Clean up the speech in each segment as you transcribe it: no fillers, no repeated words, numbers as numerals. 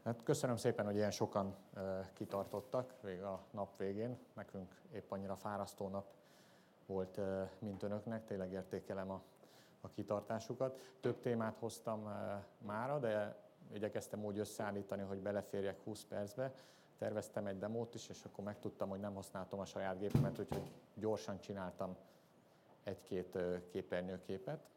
Hát köszönöm szépen, hogy ilyen sokan kitartottak még a nap végén. Nekünk épp annyira fárasztó nap volt, mint önöknek. Tényleg értékelem a kitartásukat. Több témát hoztam mára, de igyekeztem úgy összeállítani, hogy beleférjek 20 percbe. Terveztem egy demót is, és akkor megtudtam, hogy nem használtam a saját gépemet, úgyhogy gyorsan csináltam egy-két képernyőképet.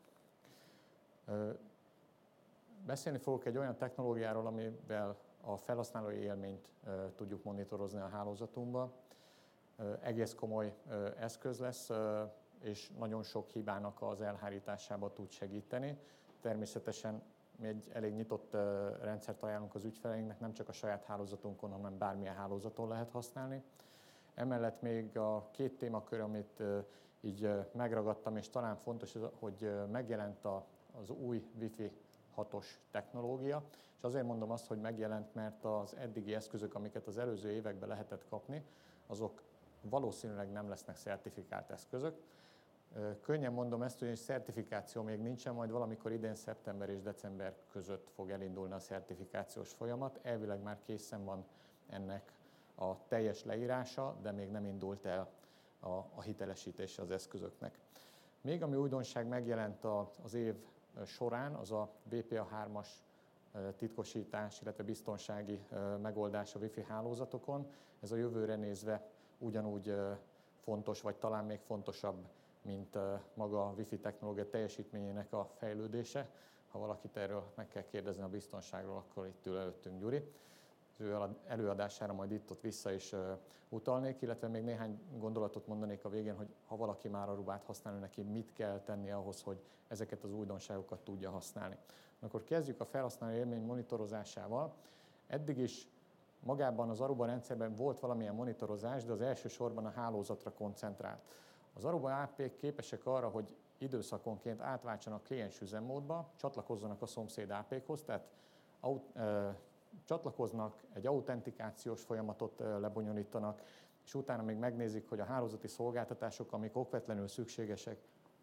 Beszélni fogok egy olyan technológiáról, amivel a felhasználói élményt tudjuk monitorozni a hálózatunkban. Egész komoly eszköz lesz, és nagyon sok hibának az elhárításába tud segíteni. Természetesen mi egy elég nyitott rendszert ajánlunk az ügyfeleinknek, nem csak a saját hálózatunkon, hanem bármilyen hálózaton lehet használni. Emellett még a két témakör, amit így megragadtam, és talán fontos, hogy megjelent az új Wi-Fi 6-os technológia, és azért mondom azt, hogy megjelent, mert az eddigi eszközök, amiket az előző években lehetett kapni, azok valószínűleg nem lesznek szertifikált eszközök. Könnyen mondom ezt, hogy szertifikáció még nincsen, majd valamikor idén szeptember és december között fog elindulni a szertifikációs folyamat. Elvileg már készen van ennek a teljes leírása, de még nem indult el a hitelesítése az eszközöknek. Még ami újdonság megjelent az év során, az a WPA3-as titkosítás, illetve biztonsági megoldás a Wi-Fi hálózatokon. Ez a jövőre nézve ugyanúgy fontos, vagy talán még fontosabb, mint maga a Wi-Fi technológia teljesítményének a fejlődése. Ha valakit erről meg kell kérdezni a biztonságról, akkor itt ül előttünk Gyuri. Az ő előadására majd itt-ott vissza is utalnék, illetve még néhány gondolatot mondanék a végén, hogy ha valaki már Arubát használni, neki mit kell tenni ahhoz, hogy ezeket az újdonságokat tudja használni. Akkor kezdjük a felhasználó élmény monitorozásával. Eddig is magában az Aruba rendszerben volt valamilyen monitorozás, de az elsősorban a hálózatra koncentrált. Az Aruba AP-k képesek arra, hogy időszakonként átváltsanak kliens üzemmódba, csatlakozzanak a szomszéd AP-khoz, tehát csatlakoznak, egy autentikációs folyamatot lebonyolítanak, és utána még megnézik, hogy a hálózati szolgáltatások, amik okvetlenül szükségesek,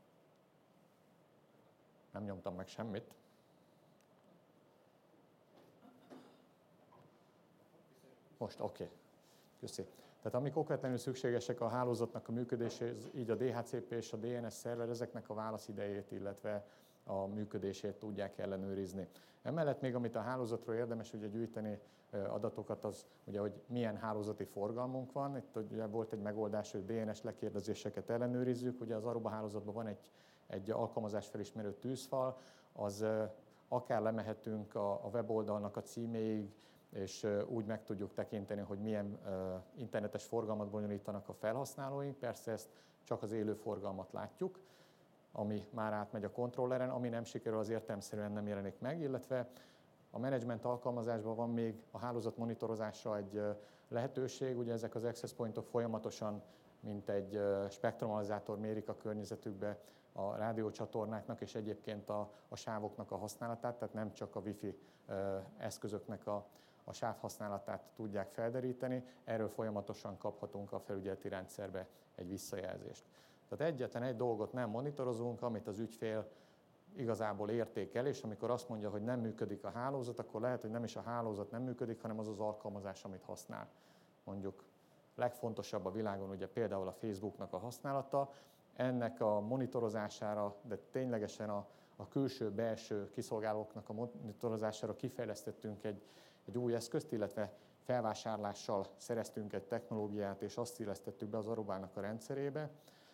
nem nyomtam meg semmit. Most, oké. Köszi. Tehát amik okvetlenül szükségesek a hálózatnak a működéséhez, így a DHCP és a DNS szerver, ezeknek a válaszidejét, illetve a működését tudják ellenőrizni. Emellett még, amit a hálózatról érdemes ugye gyűjteni adatokat, az ugye, hogy milyen hálózati forgalmunk van. Itt ugye volt egy megoldás, hogy DNS lekérdezéseket ellenőrizzük. Ugye az Aruba hálózatban van egy alkalmazásfelismerő tűzfal, az akár lemehetünk a weboldalnak a címéig, és úgy meg tudjuk tekinteni, hogy milyen internetes forgalmat bonyolítanak a felhasználóink. Persze ezt csak az élő forgalmat látjuk, ami már átmegy a kontrolleren, ami nem sikerül, az értelemszerűen nem jelenik meg, illetve a menedzsment alkalmazásban van még a hálózat monitorozásra egy lehetőség. Ugye ezek az access pointok folyamatosan, mint egy spektrumalizátor mérik a környezetükbe a rádiócsatornáknak és egyébként a sávoknak a használatát, tehát nem csak a Wi-Fi eszközöknek a sávhasználatát tudják felderíteni, erről folyamatosan kaphatunk a felügyeleti rendszerbe egy visszajelzést. Tehát egyetlen egy dolgot nem monitorozunk, amit az ügyfél igazából értékel, és amikor azt mondja, hogy nem működik a hálózat, akkor lehet, hogy nem is a hálózat nem működik, hanem az az alkalmazás, amit használ. Mondjuk legfontosabb a világon ugye például a Facebooknak a használata, ennek a monitorozására, de ténylegesen a külső-belső kiszolgálóknak a monitorozására kifejlesztettünk egy új eszközt, illetve felvásárlással szereztünk egy technológiát, és azt illesztettük be az Arubának a rendszerébe,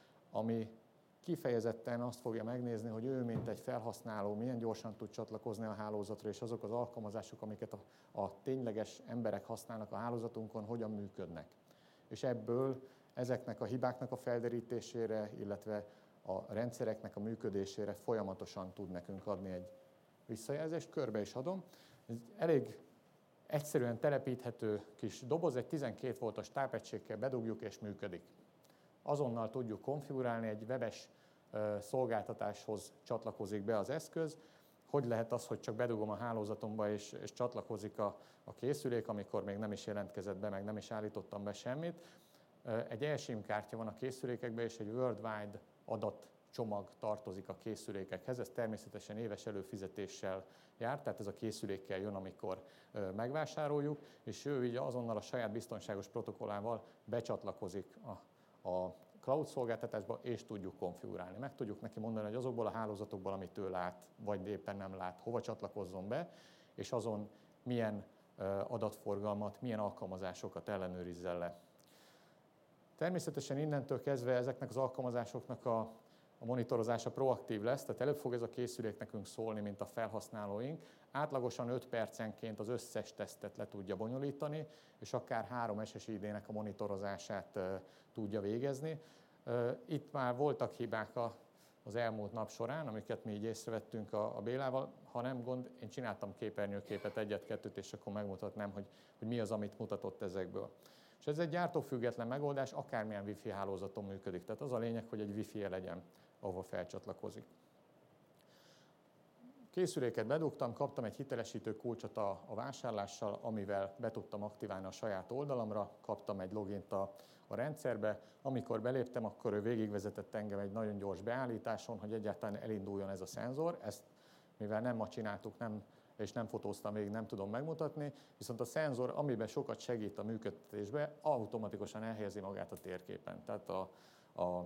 ami kifejezetten azt fogja megnézni, hogy ő, mint egy felhasználó, milyen gyorsan tud csatlakozni a hálózatra, és azok az alkalmazások, amiket a tényleges emberek használnak a hálózatunkon, hogyan működnek. És ebből ezeknek a hibáknak a felderítésére, illetve a rendszereknek a működésére folyamatosan tud nekünk adni egy visszajelzést. Körbe is adom. Ez elég egyszerűen telepíthető kis doboz, egy 12 voltos tápegységkel bedugjuk, és működik. Azonnal tudjuk konfigurálni, egy webes szolgáltatáshoz csatlakozik be az eszköz. Hogy lehet az, hogy csak bedugom a hálózatomba, és csatlakozik a készülék, amikor még nem is jelentkezett be, meg nem is állítottam be semmit. Egy eSIM kártya van a készülékekben, és egy worldwide adat csomag tartozik a készülékekhez, ez természetesen éves előfizetéssel jár, tehát ez a készülékkel jön, amikor megvásároljuk, és ő így azonnal a saját biztonságos protokollával becsatlakozik a cloud szolgáltatásba, és tudjuk konfigurálni. Meg tudjuk neki mondani, hogy azokból a hálózatokból, amit ő lát, vagy éppen nem lát, hova csatlakozzon be, és azon milyen adatforgalmat, milyen alkalmazásokat ellenőrizzen le. Természetesen innentől kezdve ezeknek az alkalmazásoknak a monitorozása proaktív lesz, tehát előbb fog ez a készülék nekünk szólni, mint a felhasználóink. Átlagosan 5 percenként az összes tesztet le tudja bonyolítani, és akár 3 SSID-nek a monitorozását tudja végezni. Itt már voltak hibák az elmúlt nap során, amiket mi így észrevettünk a Bélával. Ha nem gond, én csináltam képernyőképet, egyet-kettőt, és akkor megmutatnám, hogy mi az, amit mutatott ezekből. És ez egy gyártófüggetlen megoldás, akármilyen Wi-Fi hálózaton működik. Tehát az a lényeg, hogy egy Wi-Fi-je legyen, ahova felcsatlakozik. Készüléket bedugtam, kaptam egy hitelesítő kulcsot a vásárlással, amivel be tudtam aktiválni a saját oldalamra, kaptam egy logint a rendszerbe. Amikor beléptem, akkor ő végigvezetett engem egy nagyon gyors beállításon, hogy egyáltalán elinduljon ez a szenzor. Ezt, mivel nem ma csináltuk, és nem fotóztam végig, nem tudom megmutatni, viszont a szenzor, amiben sokat segít a működtetésbe, automatikusan elhelyezi magát a térképen. Tehát a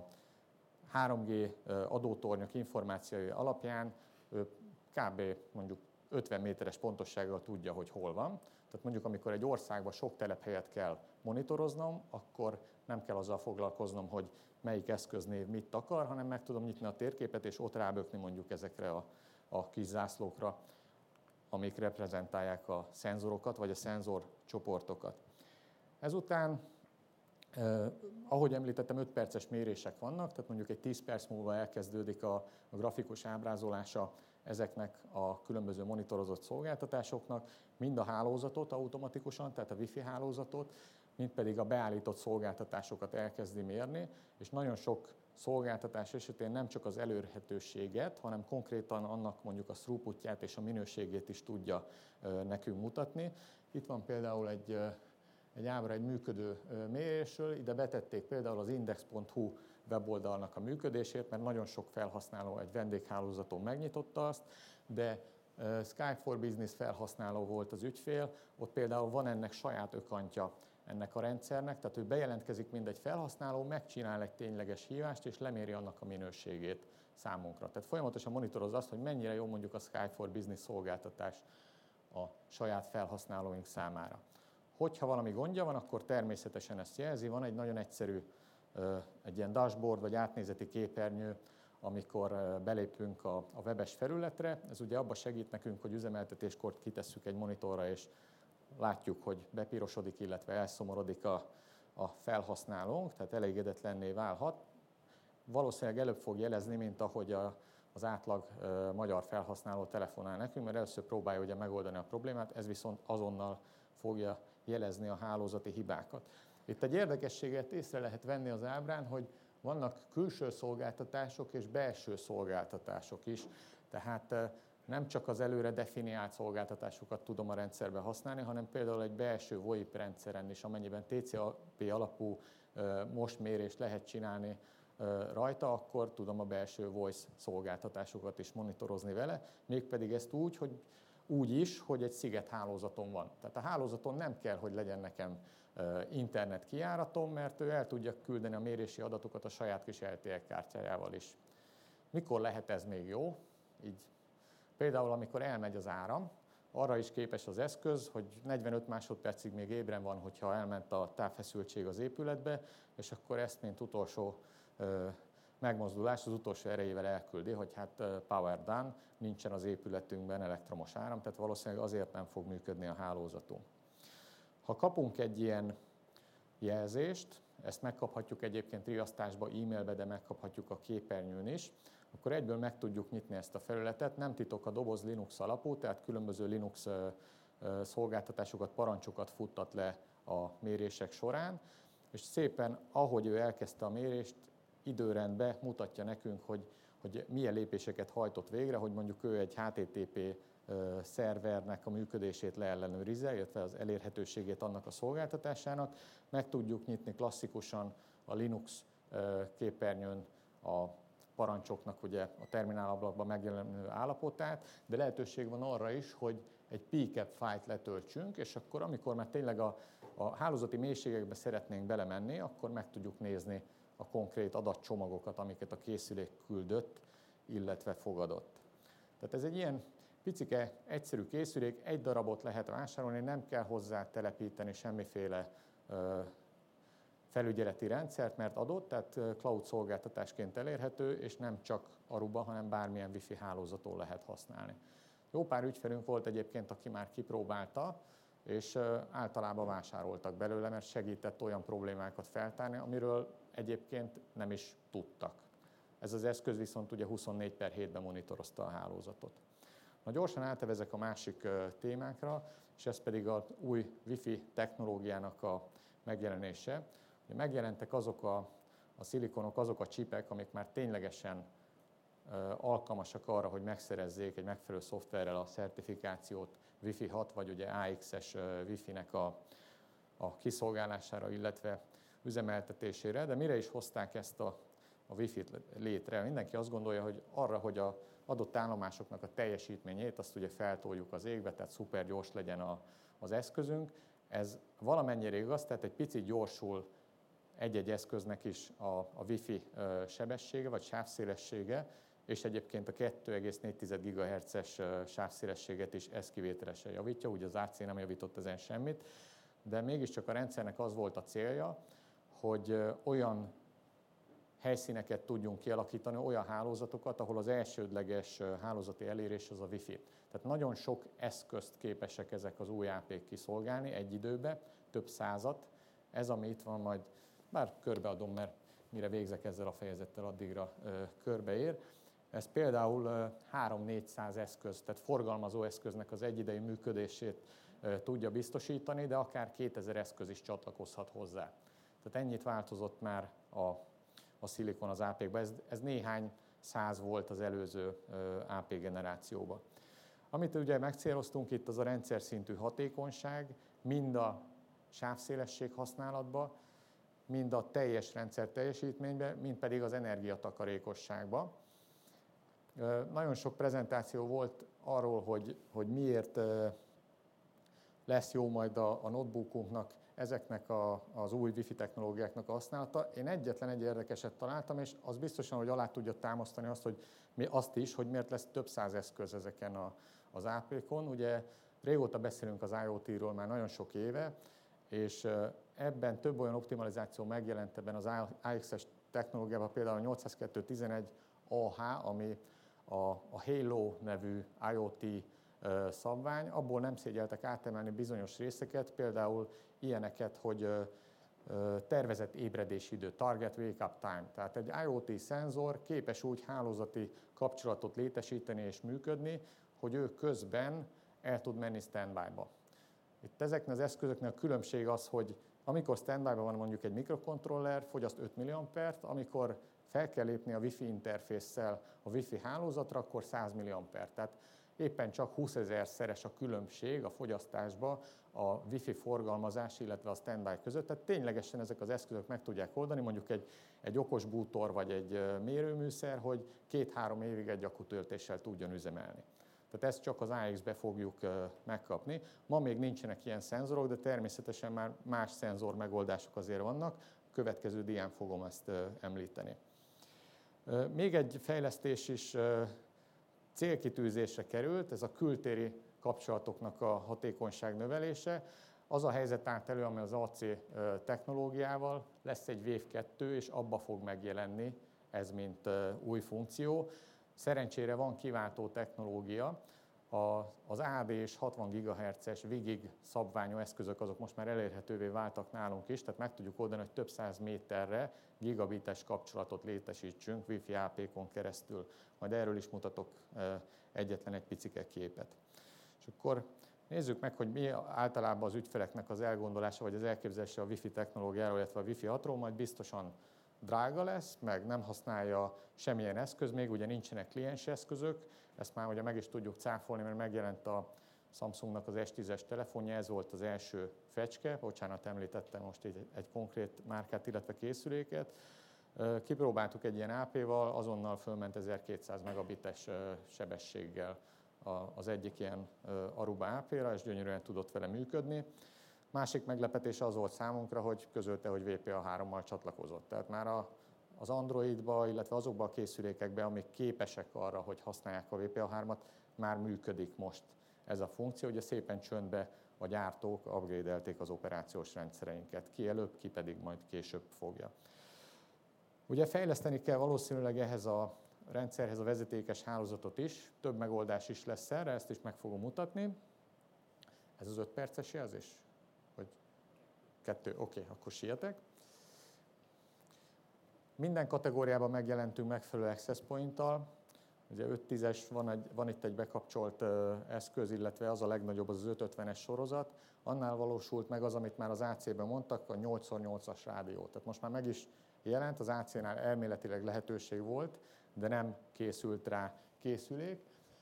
3G adótornyok információi alapján kb. Mondjuk 50 méteres pontossággal tudja, hogy hol van. Tehát mondjuk, amikor egy országban sok telephelyet kell monitoroznom, akkor nem kell azzal foglalkoznom, hogy melyik eszköznév mit akar, hanem meg tudom nyitni a térképet, és ott rábökni mondjuk ezekre a kis zászlókra, amik reprezentálják a szenzorokat, vagy a szenzorcsoportokat. Ezután, ahogy említettem, 5 perces mérések vannak, tehát mondjuk egy 10 perc múlva elkezdődik a grafikus ábrázolása ezeknek a különböző monitorozott szolgáltatásoknak, mind a hálózatot automatikusan, tehát a Wi-Fi hálózatot, mind pedig a beállított szolgáltatásokat elkezdi mérni, és nagyon sok szolgáltatás esetén nem csak az elérhetőséget, hanem konkrétan annak mondjuk a throughputját és a minőségét is tudja nekünk mutatni. Itt van például egy ábra egy működő mérésről, ide betették például az index.hu weboldalnak a működését, mert nagyon sok felhasználó egy vendéghálózaton megnyitotta azt, de Skype for Business felhasználó volt az ügyfél, ott például van ennek saját ökantja ennek a rendszernek, tehát ő bejelentkezik mindegy felhasználó, megcsinál egy tényleges hívást, és leméri annak a minőségét számunkra. Tehát folyamatosan monitorozza azt, hogy mennyire jó mondjuk a Skype for Business szolgáltatás a saját felhasználóink számára. Hogyha valami gondja van, akkor természetesen ezt jelzi. Van egy nagyon egyszerű, egy ilyen dashboard vagy átnézeti képernyő, amikor belépünk a webes felületre. Ez ugye abban segít nekünk, hogy üzemeltetéskor kitesszük egy monitorra, és látjuk, hogy bepirosodik, illetve elszomorodik a felhasználónk, tehát elégedetlenné válhat. Valószínűleg előbb fog jelezni, mint ahogy az átlag magyar felhasználó telefonál nekünk, mert először próbálja ugye megoldani a problémát, ez viszont azonnal fogja jelezni a hálózati hibákat. Itt egy érdekességet észre lehet venni az ábrán, hogy vannak külső szolgáltatások és belső szolgáltatások is, tehát nem csak az előre definiált szolgáltatásokat tudom a rendszerben használni, hanem például egy belső VoIP rendszeren is, amennyiben TCP alapú mérést lehet csinálni rajta, akkor tudom a belső voice szolgáltatásokat is monitorozni vele, mégpedig ezt úgy is, hogy egy szigethálózaton van. Tehát a hálózaton nem kell, hogy legyen nekem internet kijáratom, mert ő el tudja küldeni a mérési adatokat a saját kis LTE kártyájával is. Mikor lehet ez még jó? Így például, amikor elmegy az áram, arra is képes az eszköz, hogy 45 másodpercig még ébren van, hogyha elment a távfeszültség az épületbe, és akkor ezt, mint utolsó megmozdulás, az utolsó erejével elküldi, hogy hát power done, nincsen az épületünkben elektromos áram, tehát valószínűleg azért nem fog működni a hálózatunk. Ha kapunk egy ilyen jelzést, ezt megkaphatjuk egyébként riasztásba, e-mailbe, de megkaphatjuk a képernyőn is, akkor egyből meg tudjuk nyitni ezt a felületet. Nem titok, a doboz Linux alapú, tehát különböző Linux szolgáltatásokat, parancsokat futtat le a mérések során, és szépen, ahogy ő elkezdte a mérést, időrendben mutatja nekünk, hogy milyen lépéseket hajtott végre, hogy mondjuk ő egy HTTP szervernek a működését leellenőrizze, illetve az elérhetőségét annak a szolgáltatásának. Meg tudjuk nyitni klasszikusan a Linux képernyőn a parancsoknak ugye a terminálablakban megjelenő állapotát, de lehetőség van arra is, hogy egy PCAP fájlt letöltsünk, és akkor amikor már tényleg a hálózati mélységekbe szeretnénk belemenni, akkor meg tudjuk nézni a konkrét adatcsomagokat, amiket a készülék küldött, illetve fogadott. Tehát ez egy ilyen picike, egyszerű készülék, egy darabot lehet vásárolni, nem kell hozzá telepíteni semmiféle felügyeleti rendszert, mert adott, tehát cloud szolgáltatásként elérhető, és nem csak Aruba, hanem bármilyen wifi hálózaton lehet használni. Jó pár ügyfelünk volt egyébként, aki már kipróbálta, és általában vásároltak belőle, mert segített olyan problémákat feltárni, amiről egyébként nem is tudtak. Ez az eszköz viszont ugye 24/7-ben monitorozta a hálózatot. Na gyorsan átvezek a másik témákra, és ez pedig az új Wi-Fi technológiának a megjelenése. Megjelentek azok a szilikonok, azok a csipek, amik már ténylegesen alkalmasak arra, hogy megszerezzék egy megfelelő szoftverrel a szertifikációt Wi-Fi 6 vagy ugye AX-es Wi-Fi-nek a kiszolgálására, illetve üzemeltetésére, de mire is hozták ezt a Wi-Fi-t létre? Mindenki azt gondolja, hogy arra, hogy az adott állomásoknak a teljesítményét, azt ugye feltoljuk az égbe, tehát szuper gyors legyen az eszközünk. Ez valamennyire igaz, tehát egy picit gyorsul egy-egy eszköznek is a Wi-Fi sebessége vagy sávszélessége, és egyébként a 2,4 GHz-es sávszélességet is ez kivételesen javítja, ugye az AC nem javított ezen semmit, de mégiscsak a rendszernek az volt a célja, hogy olyan helyszíneket tudjunk kialakítani, olyan hálózatokat, ahol az elsődleges hálózati elérés az a Wi-Fi. Tehát nagyon sok eszközt képesek ezek az új AP-k kiszolgálni egy időben, több százat. Ez, ami itt van, majd bár körbeadom, mert mire végzek ezzel a fejezettel, addigra körbeér. Ez például 3-400 eszköz, tehát forgalmazó eszköznek az egyidejű működését tudja biztosítani, de akár 2000 eszköz is csatlakozhat hozzá. Tehát ennyit változott már a szilikon az AP-kban. Ez néhány száz volt az előző AP generációban. Amit ugye megcéloztunk itt, az a rendszer szintű hatékonyság, mind a sávszélesség használatban, mind a teljes rendszer teljesítményben, mind pedig az energiatakarékosságban. Nagyon sok prezentáció volt arról, hogy miért lesz jó majd a notebookunknak ezeknek az új Wi-Fi technológiáknak a használata. Én egyetlen egy érdekeset találtam, és az biztosan, hogy alá tudja támasztani azt is, hogy miért lesz több száz eszköz ezeken az AP-kon. Ugye régóta beszélünk az IoT-ról már nagyon sok éve, és ebben több olyan optimalizáció megjelent ebben az AX-es technológiában, például a 802.11ah, ami a Halo nevű IoT szabvány, abból nem szégyeltek átemelni bizonyos részeket, például ilyeneket, hogy tervezett ébredési idő, target wake-up time. Tehát egy IoT szenzor képes úgy hálózati kapcsolatot létesíteni és működni, hogy ő közben el tud menni standby-ba. Itt ezeknek az eszközöknek a különbség az, hogy amikor standby-ban van mondjuk egy mikrokontroller, fogyaszt 5 mA, amikor fel kell lépni a Wi-Fi interfésszel a Wi-Fi hálózatra, akkor 100 mA. Tehát éppen csak 20 000-szeres a különbség a fogyasztásban a Wi-Fi forgalmazás, illetve a standby között. Tehát ténylegesen ezek az eszközök meg tudják oldani, mondjuk egy okos bútor vagy egy mérőműszer, hogy 2-3 évig egy akkutöltéssel tudjon üzemelni. Tehát ezt csak az AX-be fogjuk megkapni. Ma még nincsenek ilyen szenzorok, de természetesen már más szenzor megoldások azért vannak. A következő dián fogom ezt említeni. Még egy fejlesztés is célkitűzésre került, ez a kültéri kapcsolatoknak a hatékonyság növelése. Az a helyzet állt elő, ami az AC technológiával, lesz egy Wave 2, és abba fog megjelenni ez, mint új funkció. Szerencsére van kiváltó technológia, az AD és 60 GHz-es WiGig szabványú eszközök azok most már elérhetővé váltak nálunk is, tehát meg tudjuk oldani, hogy több száz méterre gigabites kapcsolatot létesítsünk Wi-Fi AP-kon keresztül. Majd erről is mutatok egyetlen egy picike képet. És akkor nézzük meg, hogy mi általában az ügyfeleknek az elgondolása vagy az elképzelése a Wi-Fi technológiáról, illetve a Wi-Fi 6-ról, majd biztosan drága lesz, meg nem használja semmilyen eszköz, még ugye nincsenek kliens eszközök, ezt már ugye meg is tudjuk cáfolni, mert megjelent a Samsungnak az S10-es telefonja, ez volt az első fecske, bocsánat, említettem most egy konkrét márkát, illetve készüléket. Kipróbáltuk egy ilyen AP-val, azonnal fölment 1200 megabites sebességgel az egyik ilyen Aruba AP-ra, és gyönyörűen tudott vele működni. Másik meglepetés az volt számunkra, hogy közölte, hogy VPA3-mal csatlakozott. Tehát már az Androidba, illetve azokba a készülékekbe, amik képesek arra, hogy használják a VPA3-at, már működik most ez a funkció. Ugye szépen csöndbe a gyártók upgrade-elték az operációs rendszereinket. Ki előbb, ki pedig majd később fogja. Ugye fejleszteni kell valószínűleg ehhez a rendszerhez a vezetékes hálózatot is, több megoldás is lesz erre, ezt is meg fogom mutatni. Ez az 5 perces jelzés? Vagy 2? Oké, akkor sietek. Minden kategóriában megjelentünk megfelelő access point-tal. Ugye 5.10-es, van itt egy bekapcsolt eszköz, illetve az a legnagyobb, az 550-es sorozat. Annál valósult meg az, amit már az AC-ben mondtak, a 8x8-as rádió. Tehát most már meg is jelent, az AC-nál elméletileg lehetőség volt, de nem készült rá készülék.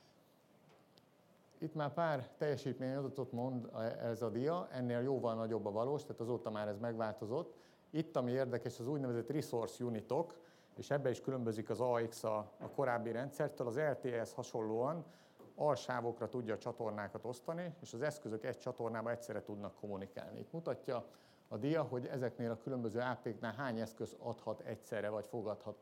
Itt már pár teljesítményadatot mond ez a dia, ennél jóval nagyobb a valós, tehát azóta már ez megváltozott. Itt, ami érdekes, az úgynevezett resource unitok, és ebbe is különbözik az AX a korábbi rendszertől. Az LTE-hez hasonlóan alsávokra tudja a csatornákat osztani, és az eszközök egy csatornában egyszerre tudnak kommunikálni. Itt mutatja a dia, hogy ezeknél a különböző AP-knál hány eszköz adhat egyszerre, vagy fogadhat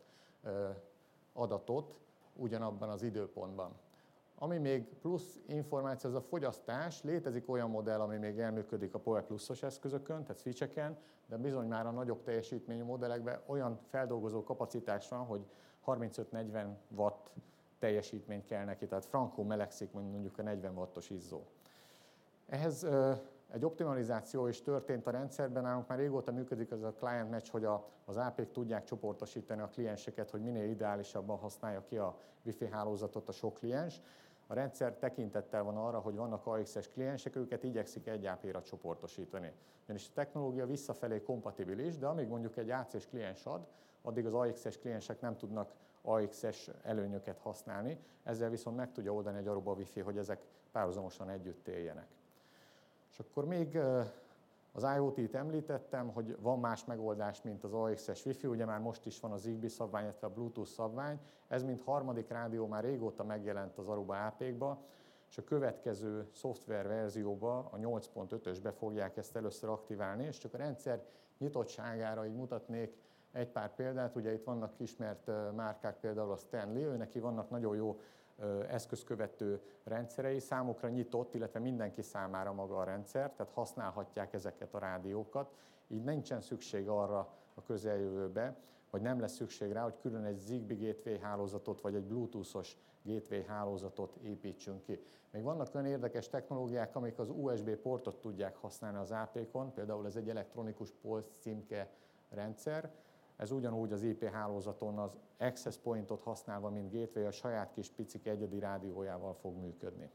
adatot ugyanabban az időpontban. Ami még plusz információ, az a fogyasztás. Létezik olyan modell, ami még elműködik a Power Plus-os eszközökön, tehát switcheken, de bizony már a nagyobb teljesítményű modellekben olyan feldolgozó kapacitás van, hogy 35-40 watt teljesítmény kell neki, tehát frankó melegszik mondjuk a 40 wattos izzó. Ehhez egy optimalizáció is történt a rendszerben, nálunk már régóta működik az a client match, hogy az AP-k tudják csoportosítani a klienseket, hogy minél ideálisabban használja ki a Wi-Fi hálózatot a sok kliens. A rendszer tekintettel van arra, hogy vannak AX-es kliensek, őket igyekszik egy AP-ra csoportosítani. Ugyanis a technológia visszafelé kompatibilis, de amíg mondjuk egy AC-s kliens ad, addig az AX-es kliensek nem tudnak AX-es előnyöket használni, ezzel viszont meg tudja oldani egy Aruba Wi-Fi, hogy ezek párhuzamosan együtt éljenek. És akkor még az IoT-t említettem, hogy van más megoldás, mint az AX-es Wi-Fi, ugye már most is van a Zigbee szabvány, illetve a Bluetooth szabvány, ez mint harmadik rádió már régóta megjelent az Aruba AP-kba, és a következő szoftver verzióba, a 8.5-ösbe fogják ezt először aktiválni, és csak a rendszer nyitottságára így mutatnék egy pár példát, ugye itt vannak ismert márkák, például a Stanley, őneki vannak nagyon jó eszközkövető rendszerei, számukra nyitott, illetve mindenki számára maga a rendszer, tehát használhatják ezeket a rádiókat, így nincsen szükség arra a közeljövőbe, vagy nem lesz szükség rá, hogy külön egy Zigbee gateway hálózatot, vagy egy Bluetooth-os gateway hálózatot építsünk ki. Még vannak olyan érdekes technológiák, amik az USB portot tudják használni az AP-kon, például ez egy elektronikus polc címke rendszer, ez ugyanúgy az IP hálózaton az access pointot használva, mint gateway, a saját kis picik egyedi rádiójával fog működni.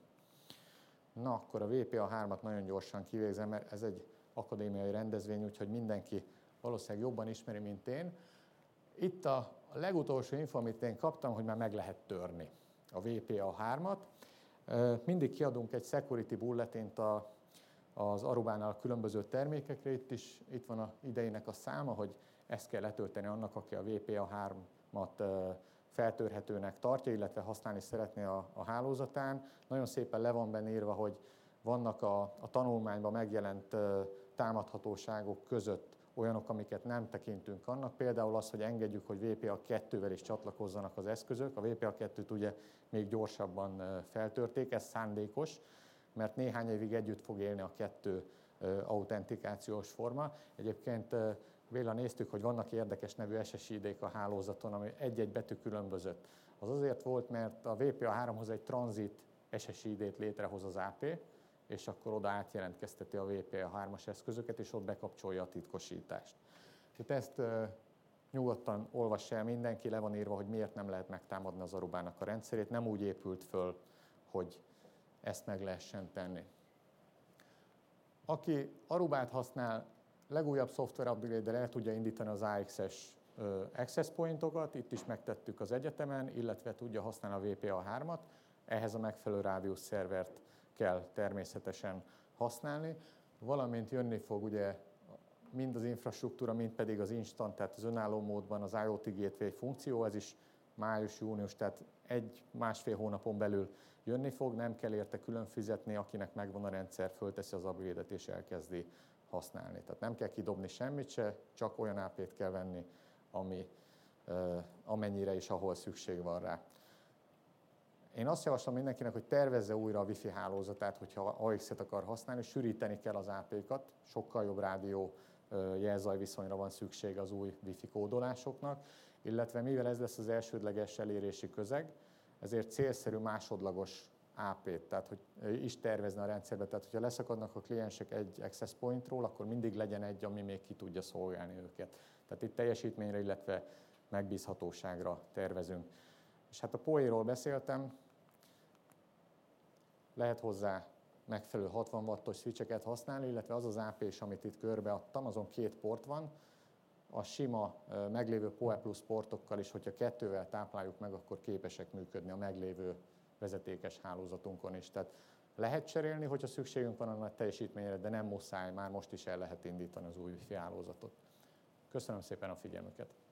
Na, akkor a VPA3-at nagyon gyorsan kivégzem, mert ez egy akadémiai rendezvény, úgyhogy mindenki valószínűleg jobban ismeri, mint én. Itt a legutolsó info, amit én kaptam, hogy már meg lehet törni a VPA3-at. Mindig kiadunk egy security bulletint az Arubánál különböző termékekre, itt van a idejének a száma, hogy ezt kell letölteni annak, aki a VPA3-at feltörhetőnek tartja, illetve használni szeretné a hálózatán. Nagyon szépen le van benne írva, hogy vannak a tanulmányban megjelent támadhatóságok között olyanok, amiket nem tekintünk annak. Például az, hogy engedjük, hogy VPA2-vel is csatlakozzanak az eszközök. A VPA2-t ugye még gyorsabban feltörték, ez szándékos, mert néhány évig együtt fog élni a kettő autentikációs forma. Egyébként Béla, néztük, hogy vannak érdekes nevű SSID-k a hálózaton, ami egy-egy betű különbözött. Az azért volt, mert a VPA3-hoz egy tranzit SSID-t létrehoz az AP, és akkor oda átjelentkezteti a VPA3-as eszközöket, és ott bekapcsolja a titkosítást. Tehát ezt nyugodtan olvassa el mindenki, le van írva, hogy miért nem lehet megtámadni az Arubának a rendszerét. Nem úgy épült föl, hogy ezt meg lehessen tenni. Aki Arubát használ, legújabb szoftver upgrade-del el tudja indítani az AX-es access pointokat, itt is megtettük az egyetemen, illetve tudja használni a VPA3-at, ehhez a megfelelő rádius szervert kell természetesen használni, valamint jönni fog ugye mind az infrastruktúra, mind pedig az instant, tehát az önálló módban az IoT Gateway funkció, ez is május-június, tehát 1-1,5 hónapon belül jönni fog, nem kell érte külön fizetni, akinek megvan a rendszer, fölteszi az upgrade-et és elkezdi használni. Tehát nem kell kidobni semmit se, csak olyan AP-t kell venni, amennyire és ahol szükség van rá. Én azt javaslom mindenkinek, hogy tervezze újra a Wi-Fi hálózatát, hogyha AX-et akar használni, sűríteni kell az AP-kat, sokkal jobb rádió jelzaj viszonyra van szükség az új Wi-Fi kódolásoknak, illetve mivel ez lesz az elsődleges elérési közeg, ezért célszerű másodlagos AP-t, tehát hogy is tervezni a rendszerbe, tehát hogyha leszakadnak a kliensek egy access pointról, akkor mindig legyen egy, ami még ki tudja szolgálni őket. Tehát itt teljesítményre, illetve megbízhatóságra tervezünk. És hát a PoE-ról beszéltem, lehet hozzá megfelelő 60 wattos switcheket használni, illetve az az AP-s, amit itt körbeadtam, azon 2 port van, a sima meglévő PoE Plus portokkal is, hogyha 2-vel tápláljuk meg, akkor képesek működni a meglévő vezetékes hálózatunkon is. Tehát lehet cserélni, hogyha szükségünk van a nagy teljesítményre, de nem muszáj, már most is el lehet indítani az új Wi-Fi hálózatot. Köszönöm szépen a figyelmüket!